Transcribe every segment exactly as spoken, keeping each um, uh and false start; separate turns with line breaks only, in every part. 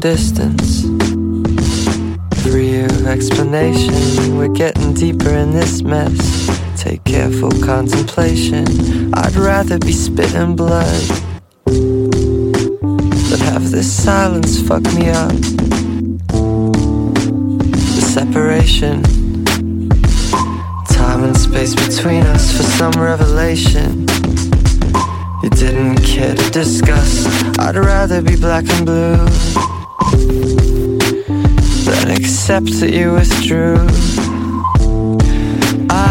distance. Free of explanation, we're getting deeper in this mess. Take careful contemplation. I'd rather be spitting blood than have this silence fuck me up. The separation, time and space between us for some revelation you didn't care to discuss. I'd rather be black and blue than accept that you withdrew. I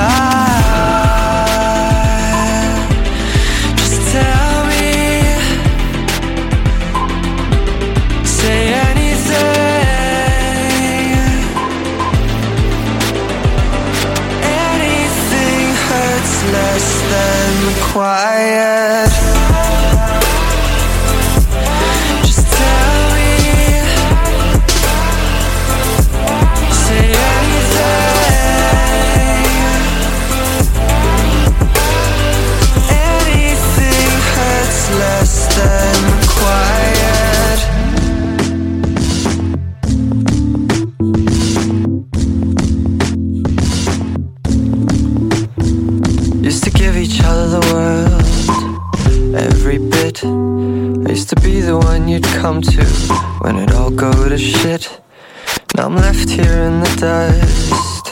just tell me, say anything. Anything hurts less than quiet. Just tell me, say anything. Anything hurts less than quiet. Used to give each other the world, every bit. I used to be the one you'd come to when it all go to shit. Now I'm left here in the dust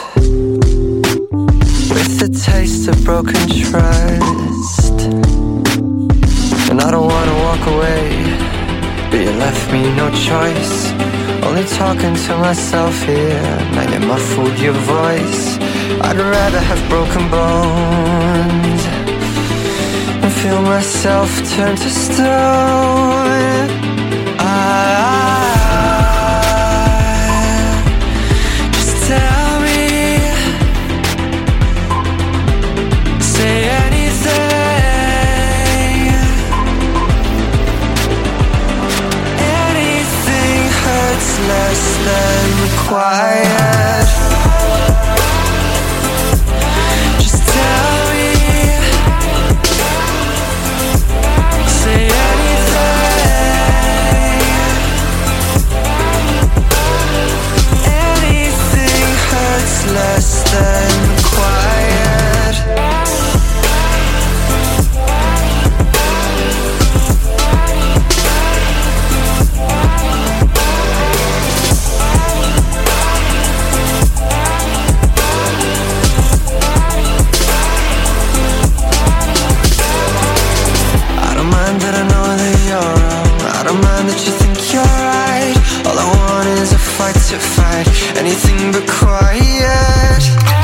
with the taste of broken trust. And I don't wanna walk away, but you left me no choice. Only talking to myself here, now you muffled your voice. I'd rather have broken bones and feel myself turn to stone. I just tell me, say anything. Anything hurts less than quiet. Just tell me, say anything. Anything hurts less than quiet. I don't mind that I know that you're wrong. I don't mind that you think you're right. All I want is a fight to fight anything but quiet.